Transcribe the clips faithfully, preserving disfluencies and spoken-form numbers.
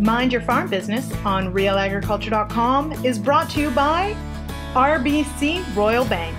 Mind Your Farm Business on real agriculture dot com is brought to you by R B C Royal Bank.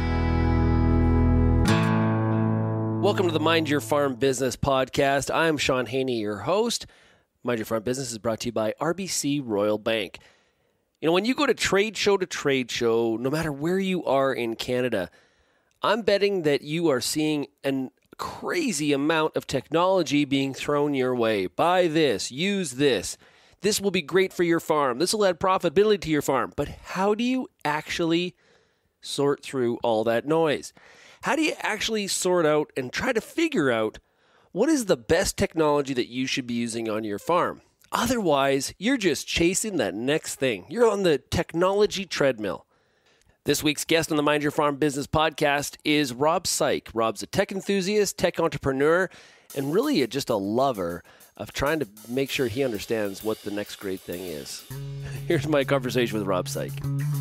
Welcome to the Mind Your Farm Business podcast. I'm Sean Haney, your host. Mind Your Farm Business is brought to you by R B C Royal Bank. You know, when you go to trade show to trade show, no matter where you are in Canada, I'm betting that you are seeing a crazy amount of technology being thrown your way. Buy this, use this. This will be great for your farm. This will add profitability to your farm. But how do you actually sort through all that noise? How do you actually sort out and try to figure out what is the best technology that you should be using on your farm? Otherwise, you're just chasing that next thing. You're on the technology treadmill. This week's guest on the Mind Your Farm Business podcast is Rob Syke. Rob's a tech enthusiast, tech entrepreneur, and really a, just a lover of trying to make sure he understands what the next great thing is. Here's my conversation with Rob Syke.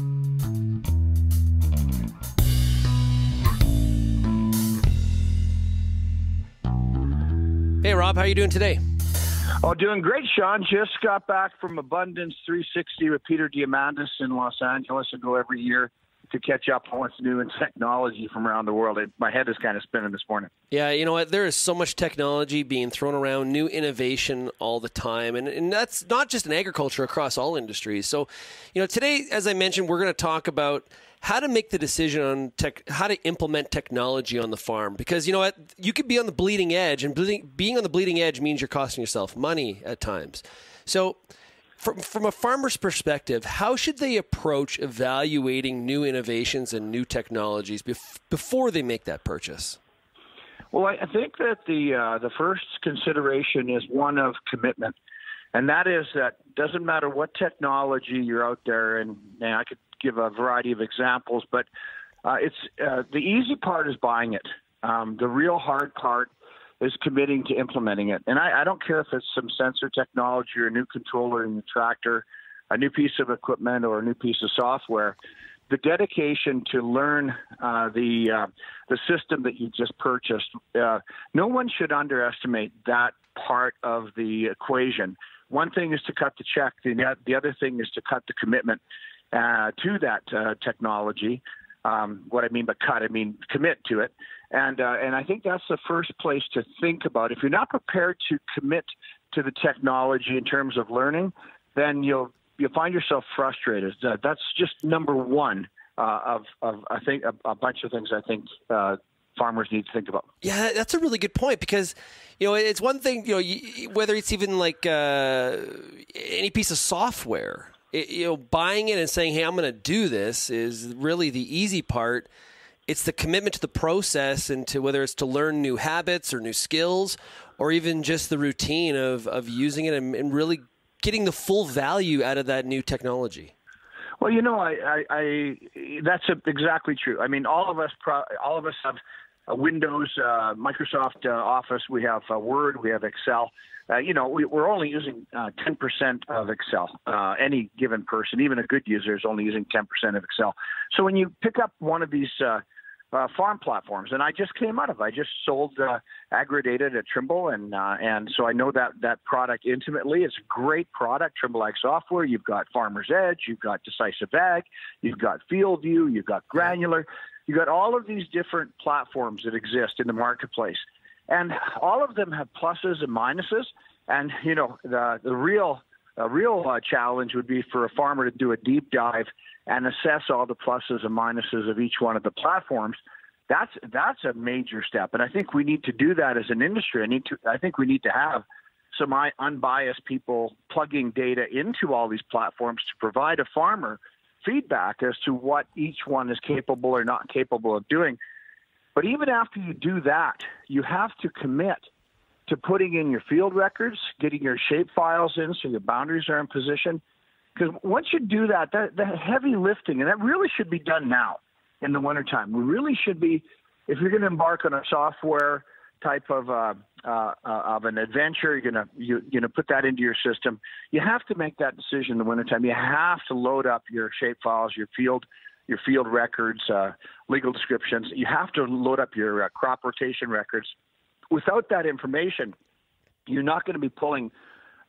Hey, Rob, how are you doing today? Oh, doing great, Sean. Just got back from Abundance three sixty with Peter Diamandis in Los Angeles. I go every year to catch up on what's new in technology from around the world. It, my head is kind of spinning this morning. Yeah, you know what? There is so much technology being thrown around, new innovation all the time. And, and that's not just in agriculture, across all industries. So, you know, today, as I mentioned, we're going to talk about how to make the decision on tech, how to implement technology on the farm. Because, you know what? You could be on the bleeding edge, and bleeding, being on the bleeding edge means you're costing yourself money at times. So from, from a farmer's perspective, how should they approach evaluating new innovations and new technologies bef- before they make that purchase? Well, I think that the uh, the first consideration is one of commitment. And that is that doesn't matter what technology you're out there, and, and I could give a variety of examples, but uh, it's uh, the easy part is buying it. Um, the real hard part is committing to implementing it. And I, I don't care if it's some sensor technology or a new controller in the tractor, a new piece of equipment or a new piece of software. The dedication to learn uh, the uh, the system that you just purchased, uh, no one should underestimate that part of the equation. One thing is to cut the check. The, the other thing is to cut the commitment uh, to that uh, technology. Um, what I mean by cut, I mean commit to it. And uh, and I think that's the first place to think about. If you're not prepared to commit to the technology in terms of learning, then you'll you'll find yourself frustrated. Uh, that's just number one uh, of of I think a, a bunch of things I think uh, farmers need to think about. Yeah, that's a really good point, because, you know, it's one thing, you know, you, whether it's even like uh, any piece of software, it, you know, buying it and saying, hey, I'm going to do this is really the easy part. It's the commitment to the process and to whether it's to learn new habits or new skills, or even just the routine of, of using it and, and really getting the full value out of that new technology. Well, you know, I, I, I that's a, exactly true. I mean, all of us, pro, all of us have uh, Windows, uh, Microsoft uh, Office. We have uh, Word. We have Excel. Uh, you know, we, we're only using uh, ten percent of Excel. Uh, any given person, even a good user, is only using ten percent of Excel. So when you pick up one of these uh, uh, farm platforms, and I just came out of, I just sold uh, AgriData at Trimble, and uh, and so I know that that product intimately. It's a great product, Trimble Ag Software. You've got Farmer's Edge, you've got Decisive Ag, you've got FieldView, you've got Granular, you've got all of these different platforms that exist in the marketplace, and all of them have pluses and minuses. And you know, the the real a real uh, challenge would be for a farmer to do a deep dive and assess all the pluses and minuses of each one of the platforms. That's that's a major step, and I think we need to do that as an industry. I need to. I think we need to have some unbiased people plugging data into all these platforms to provide a farmer feedback as to what each one is capable or not capable of doing. But even after you do that, you have to commit to putting in your field records, getting your shape files in so your boundaries are in position. Because once you do that, that, the heavy lifting, and that really should be done now in the wintertime. We really should be, if you're going to embark on a software type of uh, uh, uh, of an adventure, you're going to you, you know put that into your system. You have to make that decision in the wintertime. You have to load up your shape files, your field your field records, uh, legal descriptions. You have to load up your uh, crop rotation records. Without that information, you're not going to be pulling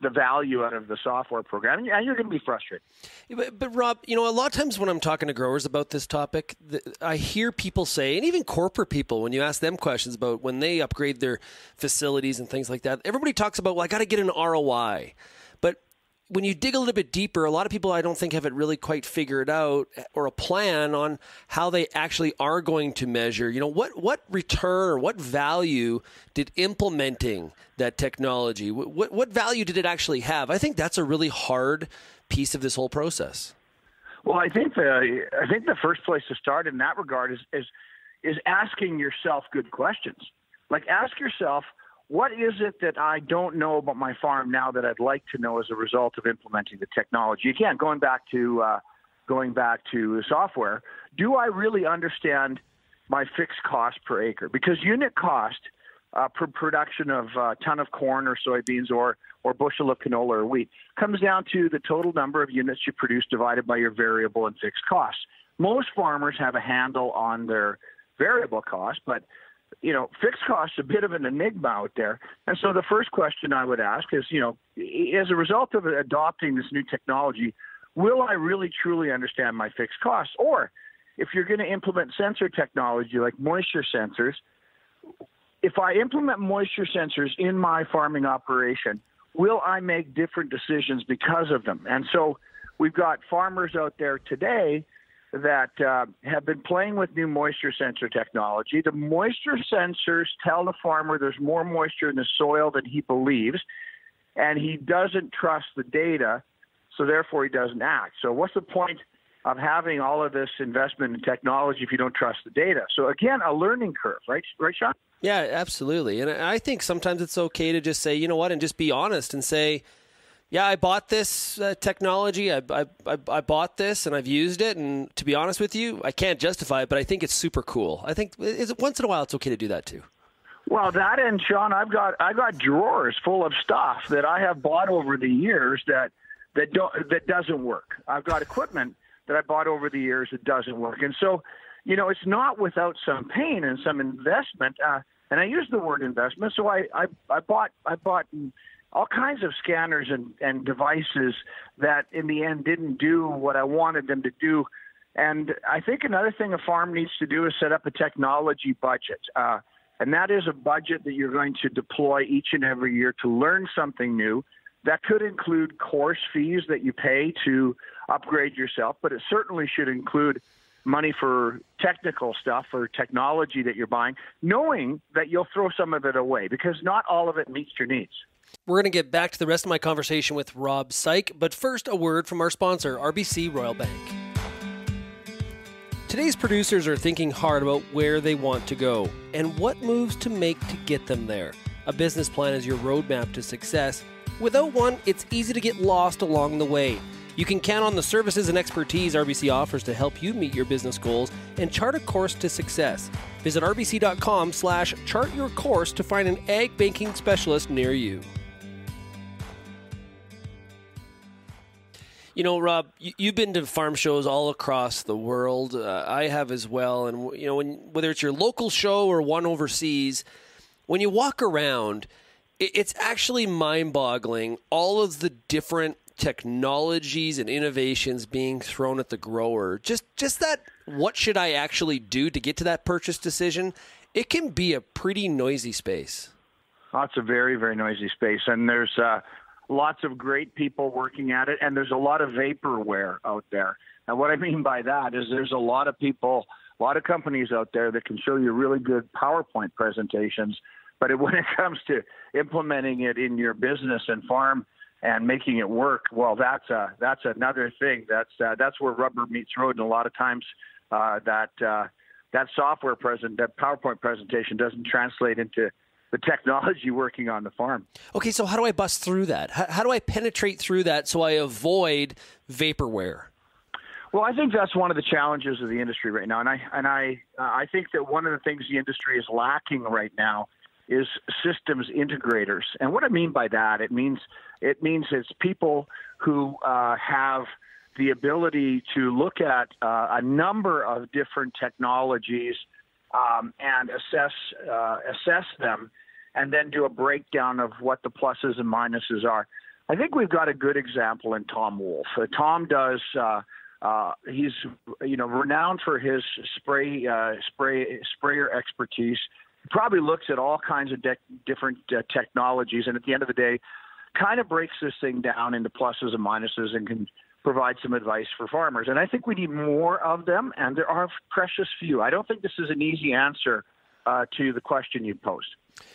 the value out of the software program, and you're going to be frustrated. But, but Rob, you know, a lot of times when I'm talking to growers about this topic, the, I hear people say, and even corporate people, when you ask them questions about when they upgrade their facilities and things like that, everybody talks about, well, I got to get an R O I. But when you dig a little bit deeper, a lot of people, I don't think, have it really quite figured out or a plan on how they actually are going to measure. You know, what what return or what value did implementing that technology, what what value did it actually have? I think that's a really hard piece of this whole process. Well, I think the I think the first place to start in that regard is is is asking yourself good questions. Like, ask yourself, what is it that I don't know about my farm now that I'd like to know as a result of implementing the technology? Again, going back to uh, going back to software, do I really understand my fixed cost per acre? Because unit cost uh, per production of a ton of corn or soybeans or or bushel of canola or wheat comes down to the total number of units you produce divided by your variable and fixed costs. Most farmers have a handle on their variable cost, but you know, fixed costs a bit of an enigma out there. And so the first question I would ask is, you know, as a result of adopting this new technology, will I really truly understand my fixed costs? Or if you're going to implement sensor technology like moisture sensors, if I implement moisture sensors in my farming operation, will I make different decisions because of them? And so we've got farmers out there today that uh, have been playing with new moisture sensor technology. The moisture sensors tell the farmer there's more moisture in the soil than he believes, and he doesn't trust the data, so therefore he doesn't act. So what's the point of having all of this investment in technology if you don't trust the data? So again, a learning curve, right, right, Sean? Yeah, absolutely. And I think sometimes it's okay to just say, you know what, and just be honest and say, yeah, I bought this uh, technology. I, I, I, I bought this and I've used it. And to be honest with you, I can't justify it, but I think it's super cool. I think is, once in a while it's okay to do that too. Well, that and Sean, I've got I got drawers full of stuff that I have bought over the years that that don't that doesn't work. I've got equipment that I bought over the years that doesn't work, and so you know it's not without some pain and some investment. Uh, and I use the word investment. So I I, I bought I bought. all kinds of scanners and, and devices that in the end didn't do what I wanted them to do. And I think another thing a farm needs to do is set up a technology budget. Uh, and that is a budget that you're going to deploy each and every year to learn something new. That could include course fees that you pay to upgrade yourself, but it certainly should include money for technical stuff or technology that you're buying, knowing that you'll throw some of it away because not all of it meets your needs. We're going to get back to the rest of my conversation with Rob Syke, but first a word from our sponsor, R B C Royal Bank. Today's producers are thinking hard about where they want to go and what moves to make to get them there. A business plan is your roadmap to success. Without one, it's easy to get lost along the way. You can count on the services and expertise R B C offers to help you meet your business goals and chart a course to success. Visit rbc.com slash chart your course to find an ag banking specialist near you. You know, Rob, you've been to farm shows all across the world. Uh, I have as well. And, you know, when, whether it's your local show or one overseas, when you walk around, it's actually mind-boggling, all of the different technologies and innovations being thrown at the grower. Just just that, what should I actually do to get to that purchase decision? It can be a pretty noisy space. Oh, it's a very, very noisy space. And there's uh, lots of great people working at it, and there's a lot of vaporware out there. And what I mean by that is there's a lot of people, a lot of companies out there that can show you really good PowerPoint presentations, but it, when it comes to implementing it in your business and farm and making it work, well, that's a, that's another thing. That's uh, that's where rubber meets road, and a lot of times uh, that uh, that software present, that PowerPoint presentation doesn't translate into the technology working on the farm. Okay, so how do I bust through that? How, how do I penetrate through that so I avoid vaporware? Well, I think that's one of the challenges of the industry right now, and I and I uh, I think that one of the things the industry is lacking right now is systems integrators. And what I mean by that, it means it means it's people who uh, have the ability to look at uh, a number of different technologies um, and assess uh, assess them, and then do a breakdown of what the pluses and minuses are. I think we've got a good example in Tom Wolf. Uh, Tom does. Uh, uh, he's you know renowned for his spray uh, spray sprayer expertise. He probably looks at all kinds of de- different uh, technologies, and at the end of the day, kind of breaks this thing down into pluses and minuses and can provide some advice for farmers. And I think we need more of them, and there are precious few. I don't think this is an easy answer uh, to the question you posed.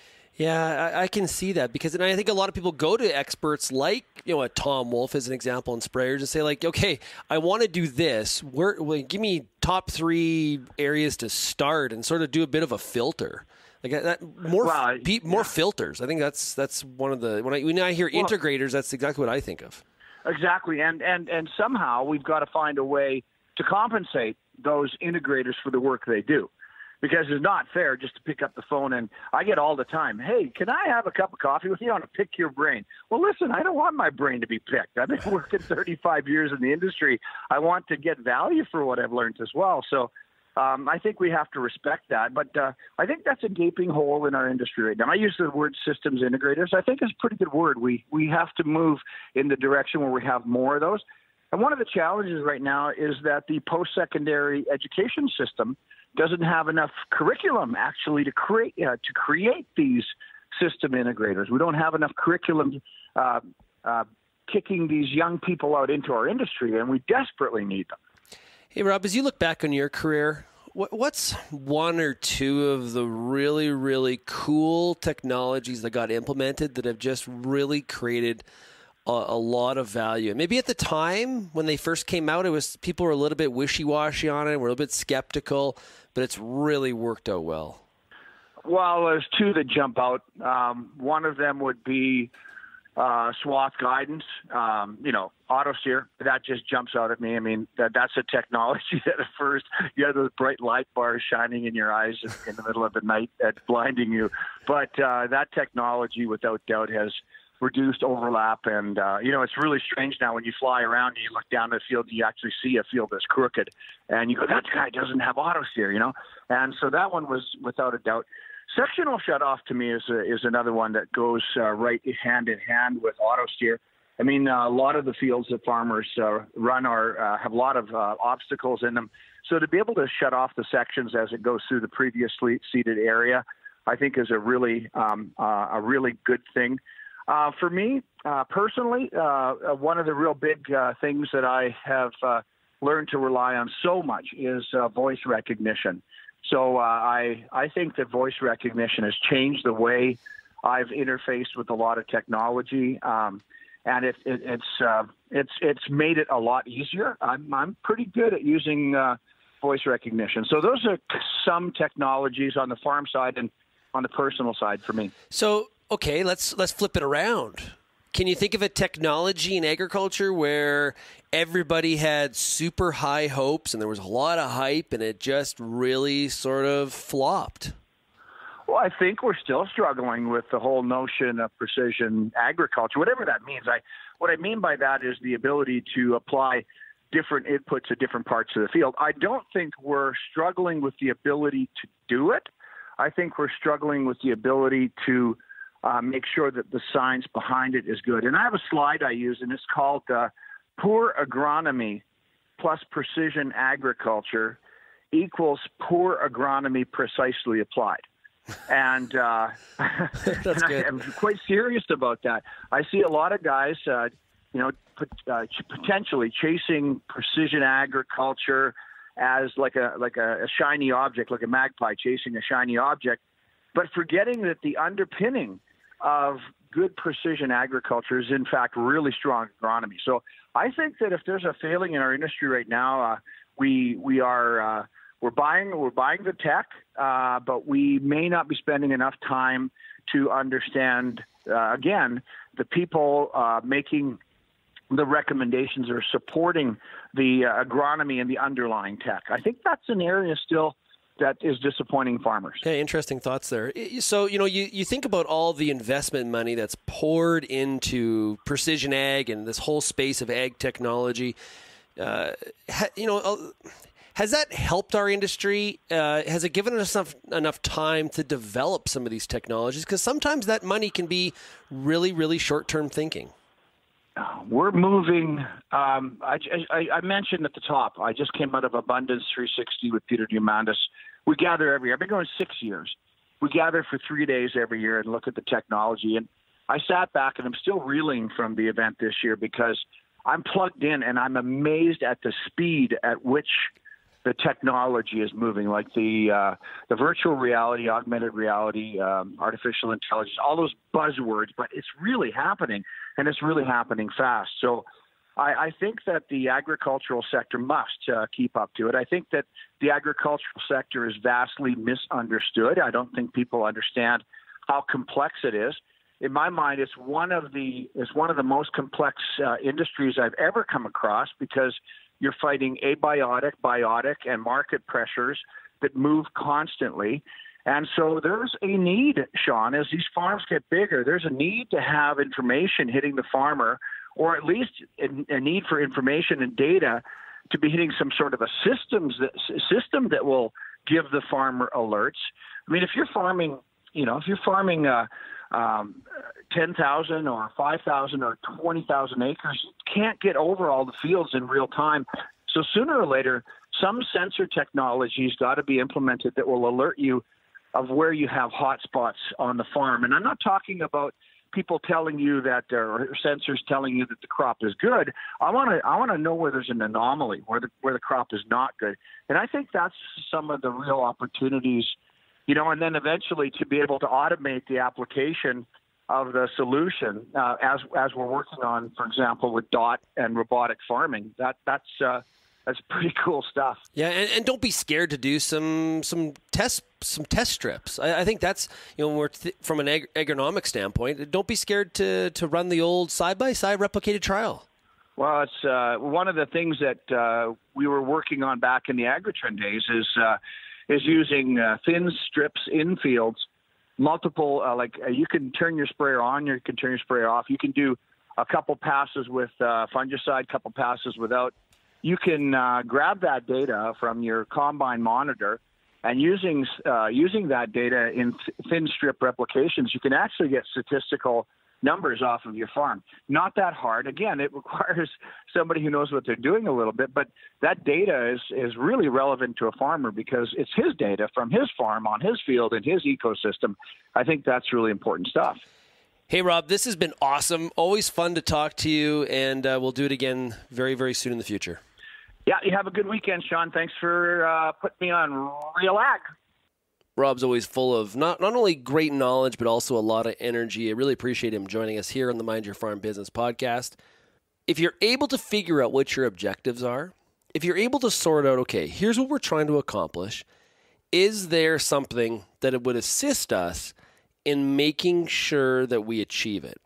Yeah, I, I can see that, because and I think a lot of people go to experts like, you know, a Tom Wolf as an example in sprayers and say, like, okay, I want to do this. Where, well, give me top three areas to start and sort of do a bit of a filter. Like that, more well, be, more yeah. filters. I think that's that's one of the when I when I hear well, integrators, that's exactly what I think of. Exactly, and and and somehow we've got to find a way to compensate those integrators for the work they do, because it's not fair just to pick up the phone. And I get all the time, hey, can I have a cup of coffee with you? I want to pick your brain. Well, listen, I don't want my brain to be picked. I've been working thirty-five years in the industry. I want to get value for what I've learned as well. So um, I think we have to respect that. But uh, I think that's a gaping hole in our industry right now. I use the word systems integrators. I think it's a pretty good word. We we have to move in the direction where we have more of those. And one of the challenges right now is that the post-secondary education system doesn't have enough curriculum actually to create uh, to create these system integrators. We don't have enough curriculum uh, uh, kicking these young people out into our industry, and we desperately need them. Hey, Rob, as you look back on your career, what's one or two of the really, really cool technologies that got implemented that have just really created a, a lot of value? Maybe at the time when they first came out, it was people were a little bit wishy-washy on it, were a little bit skeptical, but it's really worked out well. Well, there's two that jump out. Um, one of them would be uh, swath guidance. Um, you know, auto steer. That just jumps out at me. I mean, that that's a technology that at first you have those bright light bars shining in your eyes in the middle of the night that's blinding you. But uh, that technology, without doubt, has reduced overlap. And, uh, you know, it's really strange now when you fly around and you look down the field, you actually see a field that's crooked. And you go, that guy doesn't have auto steer, you know. And so that one was without a doubt. Sectional shutoff to me is a, is another one that goes uh, right hand in hand with auto steer. I mean, uh, a lot of the fields that farmers uh, run are uh, have a lot of uh, obstacles in them. So to be able to shut off the sections as it goes through the previously seeded area, I think is a really um, uh, a really good thing. Uh, for me uh, personally, uh, one of the real big uh, things that I have uh, learned to rely on so much is uh, voice recognition. So uh, I I think that voice recognition has changed the way I've interfaced with a lot of technology, um, and it, it, it's uh, it's it's made it a lot easier. I'm I'm pretty good at using uh, voice recognition. So those are some technologies on the farm side and on the personal side for me. So okay, let's let's flip it around. Can you think of a technology in agriculture where everybody had super high hopes and there was a lot of hype and it just really sort of flopped? Well, I think we're still struggling with the whole notion of precision agriculture, whatever that means. I, what I mean by that is the ability to apply different inputs at different parts of the field. I don't think we're struggling with the ability to do it. I think we're struggling with the ability to Uh, make sure that the science behind it is good. And I have a slide I use, and it's called uh, Poor Agronomy plus Precision Agriculture equals Poor Agronomy Precisely Applied. And, uh, That's and good. I, I'm quite serious about that. I see a lot of guys, uh, you know, pot- uh, ch- potentially chasing precision agriculture as like a like a, a shiny object, like a magpie chasing a shiny object, but forgetting that the underpinning of good precision agriculture is, in fact, really strong agronomy. So I think that if there's a failing in our industry right now, uh, we we are uh, we're buying we're buying the tech, uh, but we may not be spending enough time to understand uh, again the people uh, making the recommendations or supporting the uh, agronomy and the underlying tech. I think that's an area still that is disappointing farmers. Okay, interesting thoughts there. So, you know, you, you think about all the investment money that's poured into precision ag and this whole space of ag technology. Uh, ha, you know, uh, has that helped our industry? Uh, has it given us enough, enough time to develop some of these technologies? Because sometimes that money can be really, really short-term thinking. we're moving. Um, I, I, I mentioned at the top, I just came out of Abundance three sixty with Peter Diamandis. We gather every year. I've been going six years. We gather for three days every year and look at the technology. And I sat back, and I'm still reeling from the event this year because I'm plugged in, and I'm amazed at the speed at which the technology is moving, like the uh, the virtual reality, augmented reality, um, artificial intelligence, all those buzzwords, but it's really happening, and it's really happening fast. So I, I think that the agricultural sector must uh, keep up to it. I think that the agricultural sector is vastly misunderstood. I don't think people understand how complex it is. In my mind, it's one of the it's one of the most complex uh, industries I've ever come across because you're fighting abiotic, biotic, and market pressures that move constantly. And so there's a need, Sean, as these farms get bigger, there's a need to have information hitting the farmer, or at least a need for information and data to be hitting some sort of a systems that, system that will give the farmer alerts. I mean, if you're farming, you know, if you're farming uh, um, ten thousand or five thousand or twenty thousand acres, you can't get over all the fields in real time. So sooner or later, some sensor technology's got to be implemented that will alert you of where you have hot spots on the farm. And I'm not talking about people telling you that there are sensors telling you that the crop is good. I want to I want to know where there's an anomaly, where the where the crop is not good. And I think that's some of the real opportunities, you know, and then eventually to be able to automate the application of the solution uh, as as we're working on, for example, with D O T and robotic farming. That that's uh, that's pretty cool stuff. Yeah, and, and don't be scared to do some some test some test strips. I, I think that's, you know, when we're th- from an ag- agronomic standpoint, don't be scared to to run the old side by side replicated trial. Well, it's uh, one of the things that uh, we were working on back in the Agritrend days is uh, is using uh, thin strips in fields. Multiple, uh, like uh, you can turn your sprayer on, you can turn your sprayer off. You can do a couple passes with uh, fungicide, couple passes without. You can uh, grab that data from your combine monitor, and using uh, using that data in th- thin strip replications, you can actually get statistical numbers off of your farm. Not that hard. Again, it requires somebody who knows what they're doing a little bit, but that data is, is really relevant to a farmer because it's his data from his farm on his field in his ecosystem. I think that's really important stuff. Hey, Rob, this has been awesome. Always fun to talk to you, and uh, we'll do it again very, very soon in the future. Yeah, you have a good weekend, Sean. Thanks for uh, putting me on Real Ag. Rob's always full of not, not only great knowledge, but also a lot of energy. I really appreciate him joining us here on the Mind Your Farm Business podcast. If you're able to figure out what your objectives are, if you're able to sort out, okay, here's what we're trying to accomplish, is there something that it would assist us in making sure that we achieve it?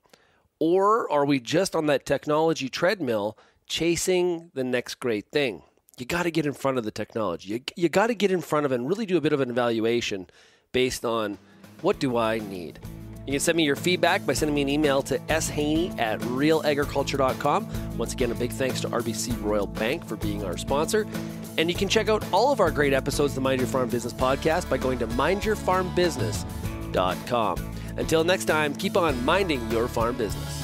Or are we just on that technology treadmill chasing the next great thing? You got to get in front of the technology. You, you got to get in front of it and really do a bit of an evaluation based on what do I need. You can send me your feedback by sending me an email to s haney at real agriculture dot com. Once again, a big thanks to R B C Royal Bank for being our sponsor. And you can check out all of our great episodes of the Mind Your Farm Business podcast by going to mind your farm business dot com. Until next time, keep on minding your farm business.